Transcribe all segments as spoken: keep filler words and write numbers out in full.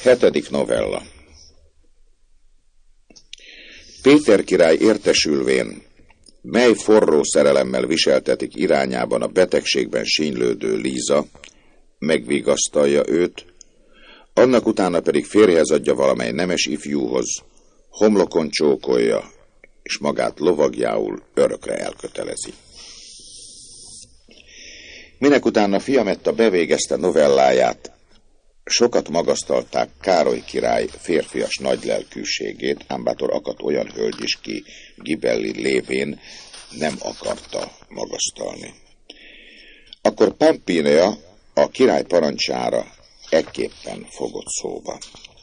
Hetedik novella. Péter király értesülvén, mely forró szerelemmel viseltetik irányában a betegségben sínylődő Líza, megvigasztalja őt, annak utána pedig férjhez adja valamely nemes ifjúhoz, homlokon csókolja, és magát lovagjául örökre elkötelezi. Minek utána Fiametta bevégezte novelláját, sokat magasztalták Károly király férfias nagylelkűségét, ám bátor akadt olyan hölgy is, ki Gibelli lévén nem akarta magasztalni. Akkor Pampinea a király parancsára ekképpen fogott szóba.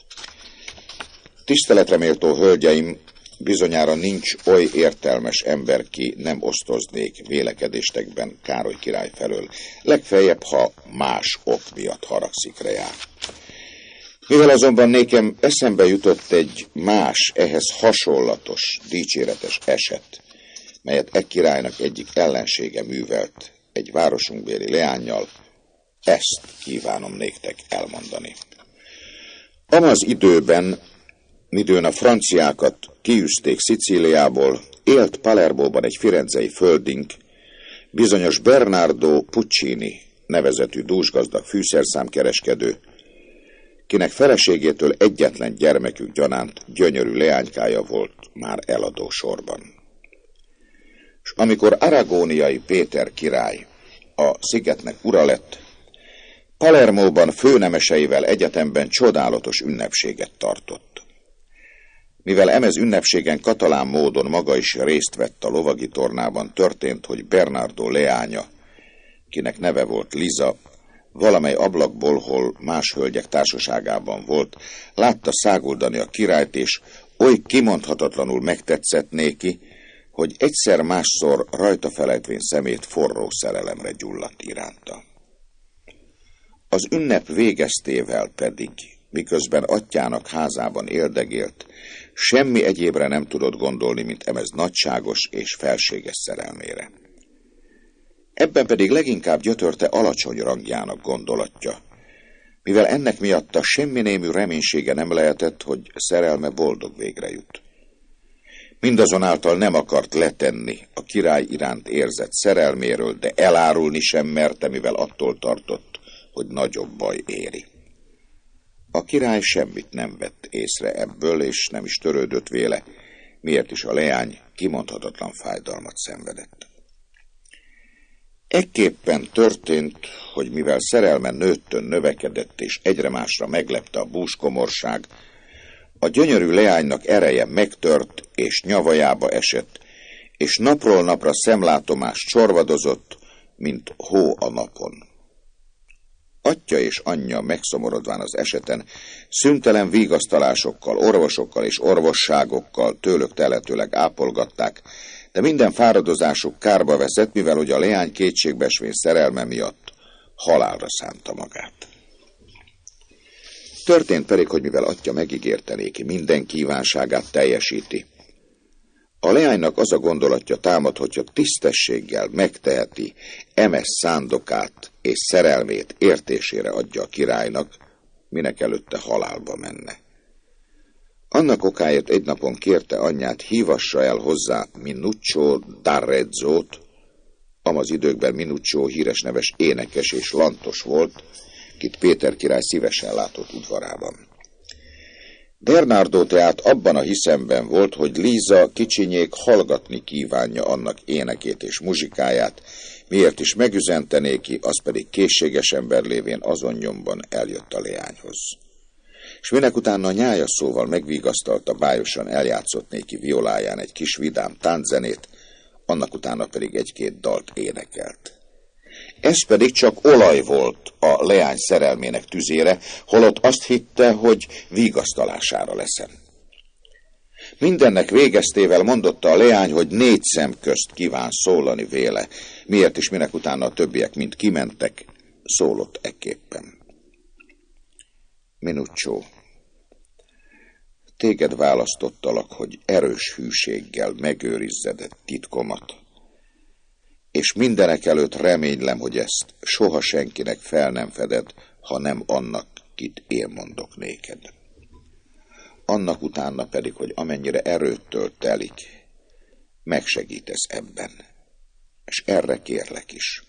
Tiszteletre méltó hölgyeim, bizonyára nincs oly értelmes ember, ki nem osztoznék vélekedéstekben Károly király felől, legfeljebb, ha más ok miatt haragszik reá. Mivel azonban nékem eszembe jutott egy más, ehhez hasonlatos, dicséretes eset, melyet e királynak egyik ellensége művelt egy városunkbéli leánnyal, ezt kívánom néktek elmondani. Amaz időben, midőn a franciákat kiűzték Szicíliából, élt Palermóban egy firenzei földink, bizonyos Bernardo Puccini nevezetű dúsgazdag fűszerszámkereskedő, kinek feleségétől egyetlen gyermekük gyanánt gyönyörű leánykája volt már eladó sorban. És amikor aragóniai Péter király a szigetnek ura lett, Palermóban főnemeseivel egyetemben csodálatos ünnepséget tartott. Mivel emez ünnepségen katalán módon maga is részt vett a lovagi tornában, történt, hogy Bernardo leánya, kinek neve volt Liza, valamely ablakból, hol más hölgyek társaságában volt, látta száguldani a királyt, és oly kimondhatatlanul megtetszett néki, hogy egyszer-másszor rajta felejtvén szemét forró szerelemre gyulladt iránta. Az ünnep végeztével pedig, miközben atyának házában éldegélt, semmi egyébre nem tudott gondolni, mint emez nagyságos és felséges szerelmére. Ebben pedig leginkább gyötörte alacsony rangjának gondolatja, mivel ennek miatta semmi némű reménysége nem lehetett, hogy szerelme boldog végre jut. Mindazonáltal nem akart letenni a király iránt érzett szerelméről, de elárulni sem merte, mivel attól tartott, hogy nagyobb baj éri. A király semmit nem vett észre ebből, és nem is törődött véle, miért is a leány kimondhatatlan fájdalmat szenvedett. Ekképpen történt, hogy mivel szerelme nőttön növekedett, és egyre másra meglepte a búskomorság, a gyönyörű leánynak ereje megtört, és nyavajába esett, és napról napra szemlátomás csorvadozott, mint hó a napon. Atya és anyja megszomorodván az eseten, szüntelen vigasztalásokkal, orvosokkal és orvosságokkal tőlük telhetőleg ápolgatták, de minden fáradozásuk kárba veszett, mivel hogy a leány kétségbeesvén szerelme miatt halálra szánta magát. Történt pedig, hogy mivel atya megígérte néki, minden kívánságát teljesíti, a leánynak az a gondolatja támad, hogyha tisztességgel megteheti emes szándokát és szerelmét értésére adja a királynak, minek előtte halálba menne. Annak okáért egy napon kérte anyját, hívassa el hozzá Minuccio d'Arezzo-t, amaz időkben Minuccio híres neves énekes és lantos volt, kit Péter király szívesen látott udvarában. Bernardo tehát abban a hiszemben volt, hogy Líza kicsinyék hallgatni kívánja annak énekét és muzsikáját, miért is megüzente néki, az pedig készséges ember lévén azon nyomban eljött a leányhoz. És minek utána a nyája szóval megvigasztalta, bájosan eljátszott néki violáján egy kis vidám tánczenét, annak utána pedig egy-két dalt énekelt. Ez pedig csak olaj volt a leány szerelmének tüzére, holott azt hitte, hogy vigasztalására leszen. Mindennek végeztével mondotta a leány, hogy négy szem közt kíván szólani véle, miért is minek utána a többiek mind kimentek, szólott ekképpen. Minuccio, téged választottalak, hogy erős hűséggel megőrizzed titkomat, és mindenek előtt reménylem, hogy ezt soha senkinek fel nem feded, ha nem annak, kit én mondok néked. Annak utána pedig, hogy amennyire erőttől telik, megsegítesz ebben, és erre kérlek is.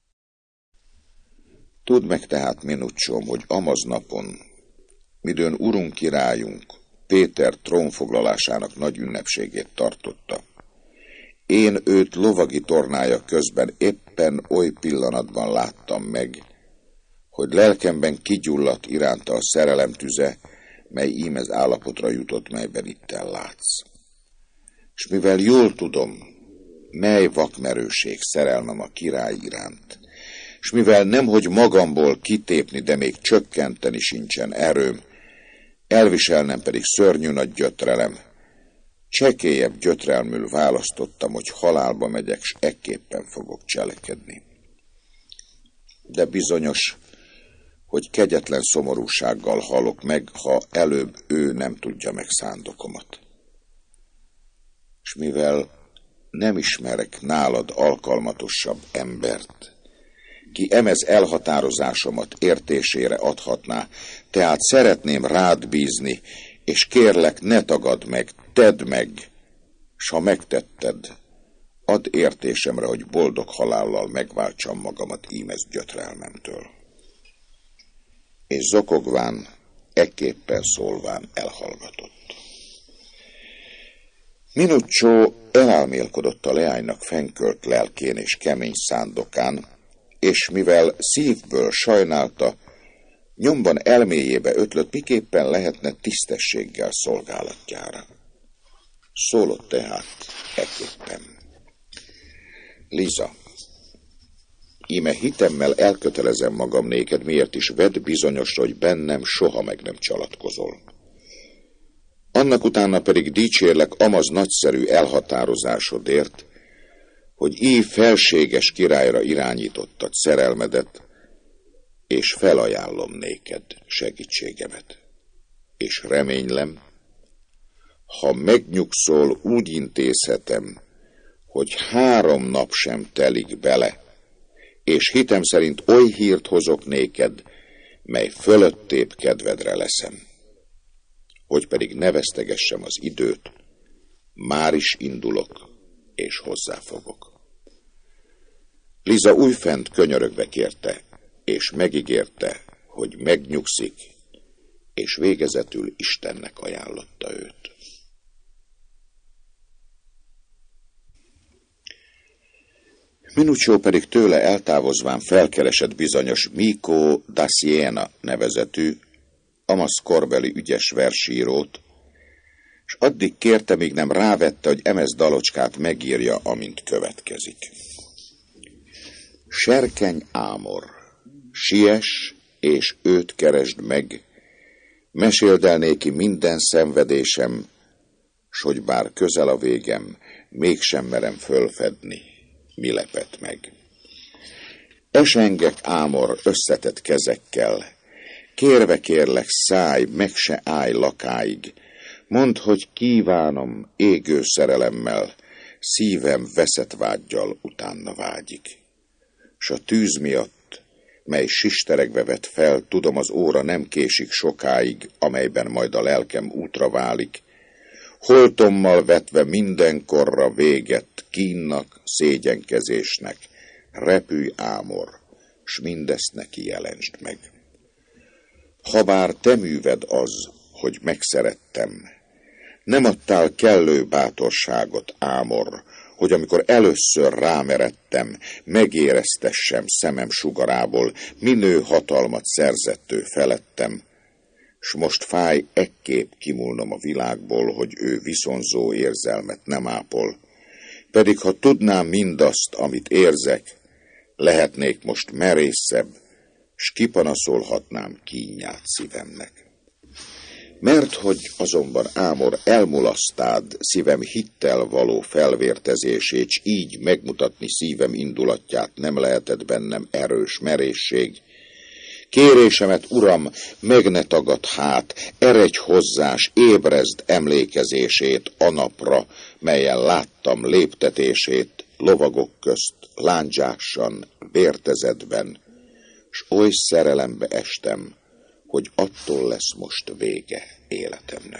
Tudd meg tehát, Minuccióm, hogy amaz napon, midőn urunk királyunk Péter trónfoglalásának nagy ünnepségét tartotta, én őt lovagi tornája közben éppen oly pillanatban láttam meg, hogy lelkemben kigyulladt iránta a szerelem tüze, mely ímez állapotra jutott, melyben itten látsz. És mivel jól tudom, mely vakmerőség szerelmem a király iránt, és mivel nemhogy magamból kitépni, de még csökkenteni sincsen erőm, elviselnem pedig szörnyű nagy gyötrelem, csekélyebb gyötrelmül választottam, hogy halálba megyek, s ekképpen fogok cselekedni. De bizonyos, hogy kegyetlen szomorúsággal halok meg, ha előbb ő nem tudja meg szándokomat. És mivel nem ismerek nálad alkalmatosabb embert, ki emez elhatározásomat értésére adhatná, tehát szeretném rád bízni, és kérlek, ne tagadd meg, tedd meg, s ha megtetted, add értésemre, hogy boldog halállal megváltsam magamat ímez gyötrelmemtől. És zokogván, ekképpen szólván elhallgatott. Minuccio elálmélkodott a leánynak fenkölt lelkén és kemény szándokán, és mivel szívből sajnálta, nyomban elméjébe ötlött, miképpen lehetne tisztességgel szolgálatjára. Szólott tehát ekképpen. Liza, íme hitemmel elkötelezem magam néked, miért is vedd bizonyosra, hogy bennem soha meg nem csalatkozol. Annak utána pedig dicsérlek amaz nagyszerű elhatározásodért, hogy így felséges királyra irányítottad szerelmedet, és felajánlom néked segítségemet. És reménylem, ha megnyugszol, úgy intézhetem, hogy három nap sem telik bele, és hitem szerint oly hírt hozok néked, mely fölöttébb kedvedre leszem. Hogy pedig ne vesztegessem az időt, már is indulok, és hozzáfogok. Liza újfent könyörögve kérte, és megígérte, hogy megnyugszik, és végezetül Istennek ajánlotta őt. Minuccio pedig tőle eltávozván felkeresett bizonyos Mico da Siena nevezetű, amasz korbeli ügyes versírót, és addig kérte, míg nem rávette, hogy emez dalocskát megírja, amint következik. Serkeny Ámor, siess, és őt keresd meg, meséld el néki minden szenvedésem, s hogy bár közel a végem, mégsem merem fölfedni, mi lepett meg. Esengek, Ámor, összetett kezekkel, kérve kérlek, szállj, meg se állj lakáig, mondd, hogy kívánom égő szerelemmel, szívem veszett vággyal utána vágyik. S a tűz miatt, mely sisteregve vett fel, tudom, az óra nem késik sokáig, amelyben majd a lelkem útra válik, holtommal vetve mindenkorra véget kínnak, szégyenkezésnek, repülj, Ámor, s mindezt neki jelentsd meg. Habár te műved az, hogy megszerettem, nem adtál kellő bátorságot, Ámor, hogy amikor először rámeredtem, megéreztessem szemem sugarából, minő hatalmat szerzett ő felettem, s most fáj ekképp kimúlnom a világból, hogy ő viszonzó érzelmet nem ápol. Pedig ha tudnám mindazt, amit érzek, lehetnék most merészebb, s kipanaszolhatnám kínját szívemnek. Mert hogy azonban, Ámor, elmulasztád szívem hittel való felvértezését, s így megmutatni szívem indulatját nem lehetett bennem erős merészség. Kérésemet, Uram, meg ne tagad hát, eredj hozzás, ébrezd emlékezését a napra, melyen láttam léptetését lovagok közt, lándzsáksan, vértezetben, s oly szerelembe estem, hogy attól lesz most vége életemnek.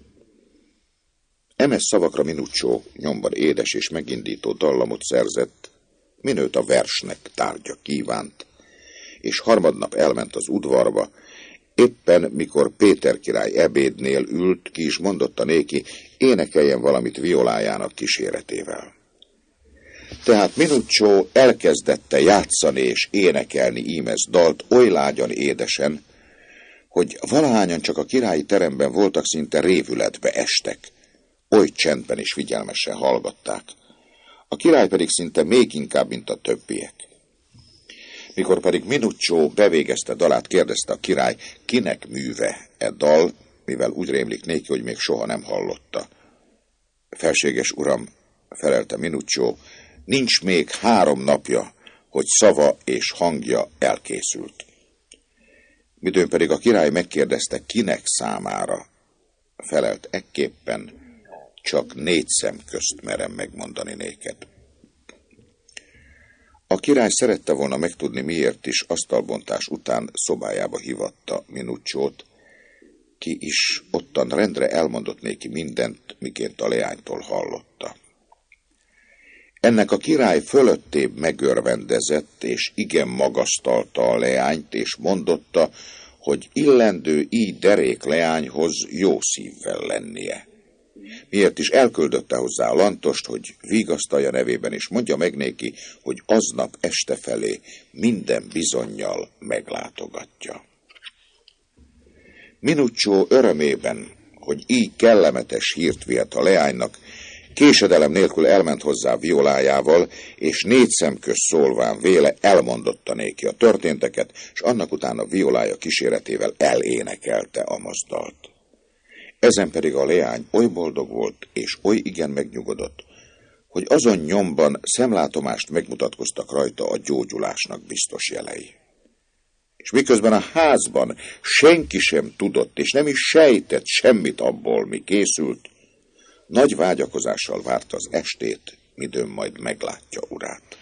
Emes szavakra Minuccio nyomban édes és megindító dallamot szerzett, minőt a versnek tárgya kívánt, és harmadnap elment az udvarba. Éppen mikor Péter király ebédnél ült, ki is mondotta néki, énekeljen valamit violájának kíséretével. Tehát Minuccio elkezdette játszani és énekelni ímez dalt oly lágyan édesen, hogy valahányan csak a királyi teremben voltak, szinte révületbe estek, oly csendben és figyelmesen hallgatták. A király pedig szinte még inkább, mint a többiek. Mikor pedig Minuccio bevégezte dalát, kérdezte a király, kinek műve e dal, mivel úgy rémlik néki, hogy még soha nem hallotta. Felséges uram, felelte Minuccio, nincs még három napja, hogy szava és hangja elkészült. Midőn pedig a király megkérdezte, kinek számára, felelt ekképpen, csak négy szem közt merem megmondani néked. A király szerette volna megtudni, miért is asztalbontás után szobájába hívatta Minucciót, ki is ottan rendre elmondott néki mindent, miként a leánytól hallotta. Ennek a király fölöttébb megörvendezett, és igen magasztalta a leányt, és mondotta, hogy illendő így derék leányhoz jó szívvel lennie. Miért is elküldötte hozzá a lantost, hogy vigasztalja nevében, és mondja meg néki, hogy aznap este felé minden bizonnyal meglátogatja. Minuccio örömében, hogy így kellemetes hírt vihet a leánynak, késedelem nélkül elment hozzá violájával, és négy szem közt szólván véle elmondotta néki a történteket, és annak után a violája kíséretével elénekelte a mazdalt. Ezen pedig a leány oly boldog volt, és oly igen megnyugodott, hogy azon nyomban szemlátomást megmutatkoztak rajta a gyógyulásnak biztos jelei. És miközben a házban senki sem tudott, és nem is sejtett semmit abból, mi készült, nagy vágyakozással várta az estét, midőn majd meglátja urát.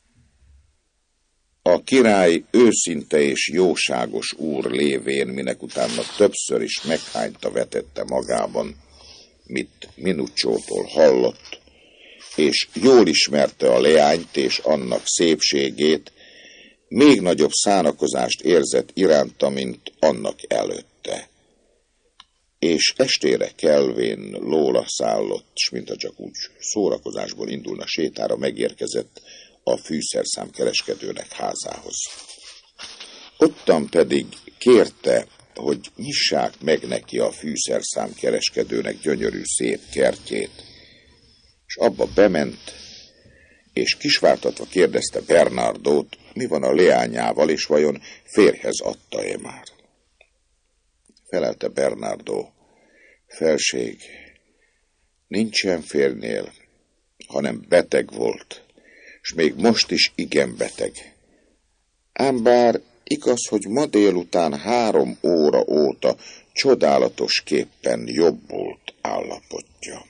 A király őszinte és jóságos úr lévén, minek utána többször is meghányta vetette magában, mit Minucciótól hallott, és jól ismerte a leányt és annak szépségét, még nagyobb szánakozást érzett iránta, mint annak előtte. És estére kelvén lóra szállott, s mintha csak úgy szórakozásból indulna sétára, megérkezett a fűszerszám kereskedőnek házához. Ottan pedig kérte, hogy nyissák meg neki a fűszerszám kereskedőnek gyönyörű szép kertjét, és abba bement, és kisvártatva kérdezte Bernardót, mi van a leányával, és vajon férjhez adta-e már. Felelte Bernardo, felség, nincsen férnél, hanem beteg volt, és még most is igen beteg. Ám bár igaz, hogy ma délután három óra óta csodálatosképpen jobbult állapotja.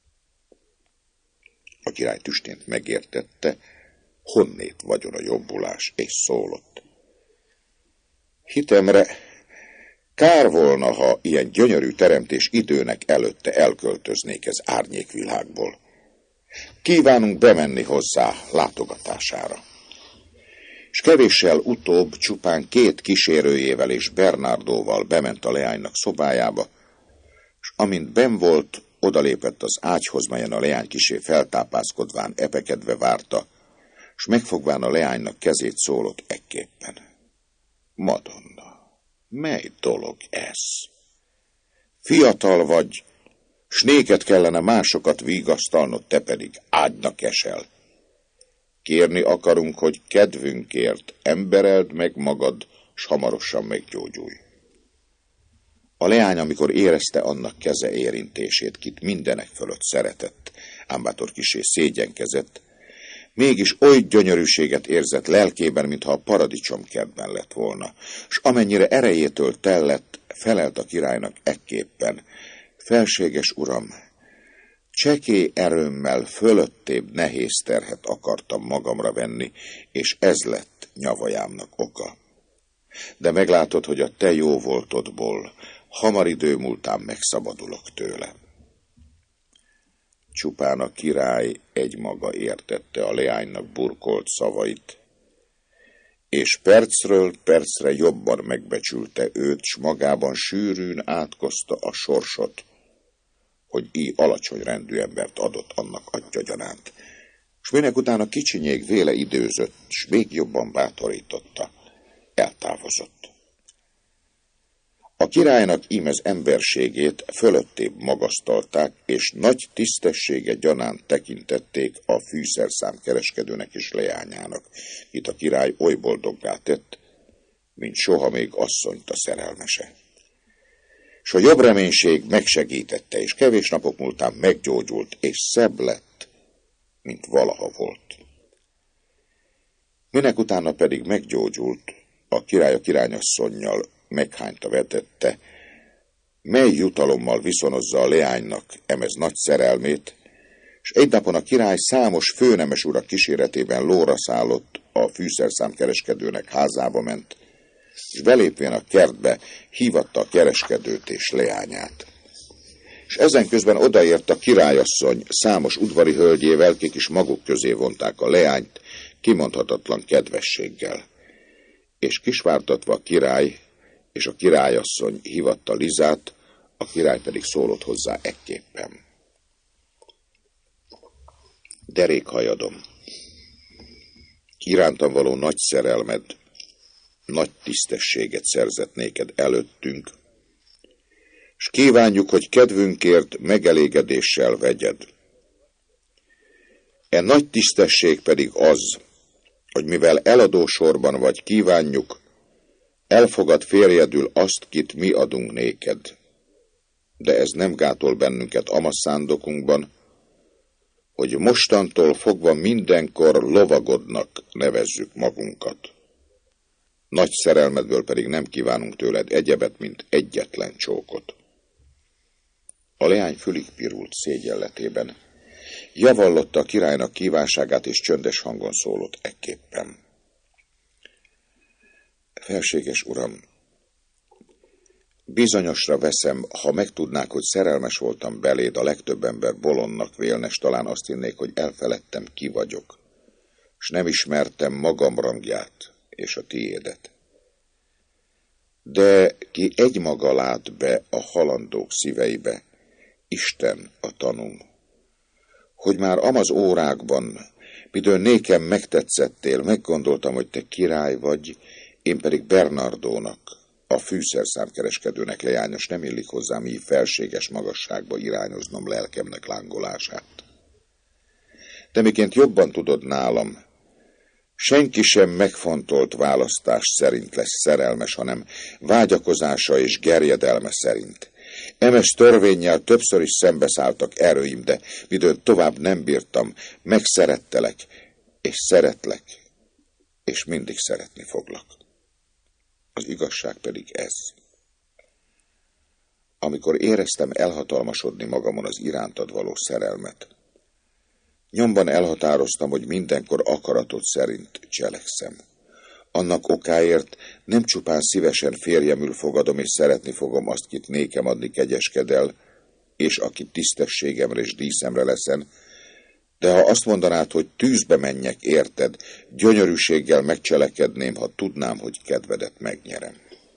A király tüstént megértette, honnét vagyon a jobbulás, és szólott. Hitemre, kár volna, ha ilyen gyönyörű teremtés időnek előtte elköltöznék ez árnyékvilágból. Kívánunk bemenni hozzá látogatására. És kevéssel utóbb csupán két kísérőjével és Bernardóval bement a leánynak szobájába, és amint benn volt, odalépett az ágyhoz, melyen a leány kisé feltápászkodván, epekedve várta, s megfogván a leánynak kezét szólott ekképpen. Madonna, mely dolog ez? Fiatal vagy, s néked kellene másokat vigasztalnod, te pedig ágynak esel. Kérni akarunk, hogy kedvünkért embereld meg magad, s hamarosan meggyógyulj. A leány, amikor érezte annak keze érintését, kit mindenek fölött szeretett, ám bátor kisé szégyenkezett, mégis oly gyönyörűséget érzett lelkében, mintha a paradicsomkertben lett volna, s amennyire erejétől tellett, felelt a királynak ekképpen, felséges uram, csekély erőmmel fölöttébb nehéz terhet akartam magamra venni, és ez lett nyavajámnak oka. de meglátod, hogy a te jó voltodból hamar idő múltán megszabadulok tőle. Csupán a király egymaga értette a leánynak burkolt szavait, és percről percre jobban megbecsülte őt, s magában sűrűn átkozta a sorsot, hogy így alacsony rendű embert adott annak atya-gyanánt, s minek utána kicsinyég véle időzött, s még jobban bátorította, eltávozott. A királynak ímez emberségét fölöttébb magasztalták, és nagy tisztessége gyanánt tekintették a fűszerszám kereskedőnek és leányának, itt a király oly boldoggá tett, mint soha még asszonyt a szerelmese. S a jobb reménység megsegítette, és kevés napok múltán meggyógyult, és szebb lett, mint valaha volt. Minek utána pedig meggyógyult, a király a királyasszonnyal meghányta vetette, mely jutalommal viszonozza a leánynak emez nagy szerelmét, és egy napon a király számos főnemes urak kíséretében lóra szállott, a fűszerszámkereskedőnek házába ment, és belépvén a kertbe hívatta a kereskedőt és leányát. És ezen közben odaért a királyasszony számos udvari hölgyével, kik is maguk közé vonták a leányt, kimondhatatlan kedvességgel. És kisvártatva a király és a királyasszony hívatta Lizát, a király pedig szólott hozzá ekképpen. Derékhajadom, irántam való nagy szerelmed, nagy tisztességet szerzett néked előttünk, s kívánjuk, hogy kedvünkért megelégedéssel vegyed. E nagy tisztesség pedig az, hogy mivel eladó sorban vagy, kívánjuk, elfogad férjedül azt, kit mi adunk néked. De ez nem gátol bennünket ama szándokunkban, hogy mostantól fogva mindenkor lovagodnak nevezzük magunkat. Nagy szerelmedből pedig nem kívánunk tőled egyebet, mint egyetlen csókot. A leány fülig pirult szégyenletében. Javallotta a királynak kívánságát, és csöndes hangon szólott ekképpen. Felséges uram, bizonyosra veszem, ha megtudnák, hogy szerelmes voltam beléd, a legtöbb ember bolondnak vélne, s talán azt hinnék, hogy elfeledtem, ki vagyok, s nem ismertem magam rangját és a tiédet. De ki egymaga lát be a halandók szíveibe, Isten a tanúm, hogy már amaz órákban, midőn nékem megtetszettél, meggondoltam, hogy te király vagy, én pedig Bernardónak, a fűszerszámkereskedőnek leányos, nem illik hozzám így felséges magasságba irányoznom lelkemnek lángolását. De miként jobban tudod nálam, senki sem megfontolt választás szerint lesz szerelmes, hanem vágyakozása és gerjedelme szerint. Emes törvénnyel többször is szembeszálltak erőim, de midőn tovább nem bírtam, megszerettelek, és szeretlek, és mindig szeretni foglak. Az igazság pedig ez. Amikor éreztem elhatalmasodni magamon az irántad való szerelmet, nyomban elhatároztam, hogy mindenkor akaratod szerint cselekszem. Annak okáért nem csupán szívesen férjemül fogadom, és szeretni fogom azt, kit nékem adni kegyeskedel, és aki tisztességemre és díszemre leszen, de ha azt mondanád, hogy tűzbe menjek érted, gyönyörűséggel megcselekedném, ha tudnám, hogy kedvedet megnyerem.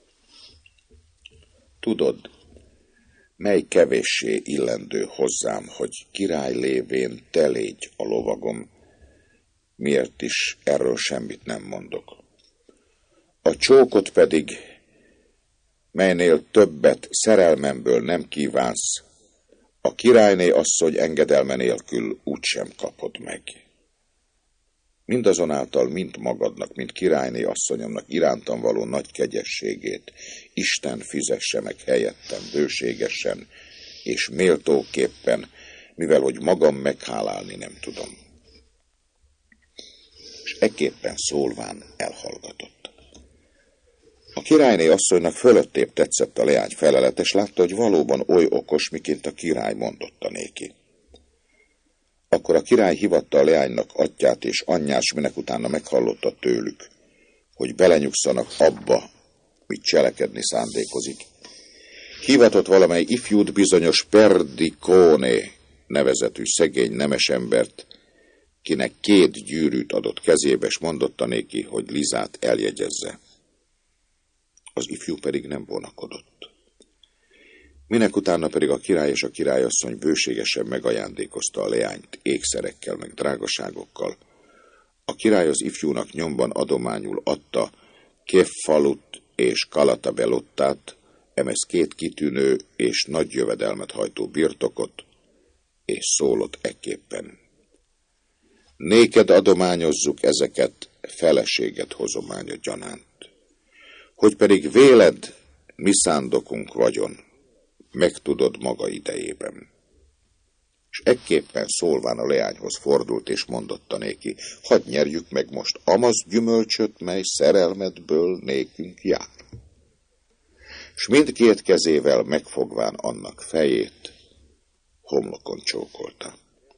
Tudod, mely kevéssé illendő hozzám, hogy király lévén te légy a lovagom, miért is erről semmit nem mondok. A csókot pedig, melynél többet szerelmemből nem kívánsz, a királyné asszony engedelme nélkül úgysem kapod meg. Mindazonáltal mind magadnak, mind királyné asszonyomnak irántam való nagy kegyességét Isten fizesse meg helyettem bőségesen és méltóképpen, mivel hogy magam meghálálni nem tudom. És ekképpen szólván elhallgatott. A királyné asszonynak fölöttébb tetszett a leány felelet, és látta, hogy valóban oly okos, miként a király mondotta néki. Akkor a király hívatta a leánynak atyát és anyját, s minek utána meghallotta tőlük, hogy belenyugszanak abba, mit cselekedni szándékozik. Hivatott valamely ifjút bizonyos Perdicone nevezetű szegény nemesembert, kinek két gyűrűt adott kezébe, és mondotta néki, hogy Lizát eljegyezze. Az ifjú pedig nem vonakodott. Minek utána pedig a király és a királyasszony bőségesen megajándékozta a leányt ékszerekkel meg drágaságokkal. A király az ifjúnak nyomban adományul adta Keffalut és Calatabellottát, emez két kitűnő és nagy jövedelmet hajtó birtokot, és szólott ekképpen: néked adományozzuk ezeket feleséget hozománya gyanánt. Hogy pedig véled, mi szándokunk vagyon, megtudod maga idejében. És ekképpen szólván a leányhoz fordult, és mondotta néki: hadd nyerjük meg most amaz gyümölcsöt, mely szerelmedből nékünk jár. S mindkét kezével megfogván annak fejét, homlokon csókolta.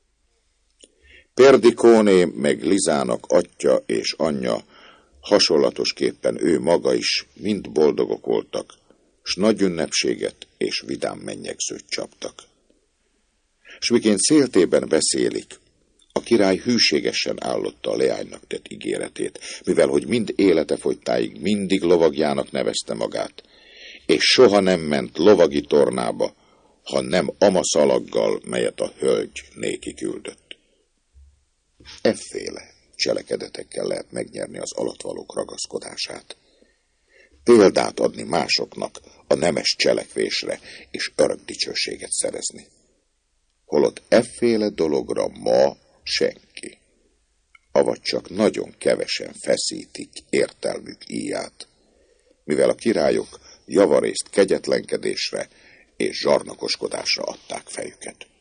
Perdicone meg Lizának atya és anyja, hasonlatosképpen ő maga is mind boldogok voltak, s nagy ünnepséget és vidám mennyegzőt csaptak. S miként széltében beszélik, a király hűségesen állotta a leánynak tett ígéretét, mivel hogy mind élete fogytáig mindig lovagjának nevezte magát, és soha nem ment lovagi tornába, ha nem amaszalaggal, melyet a hölgy néki küldött. Efféle cselekedetekkel lehet megnyerni az alattvalók ragaszkodását. Példát adni másoknak a nemes cselekvésre, és örök dicsőséget szerezni. Holott efféle dologra ma senki, avagy csak nagyon kevesen feszítik értelmük íját, mivel a királyok javarészt kegyetlenkedésre és zsarnokoskodásra adták fejüket.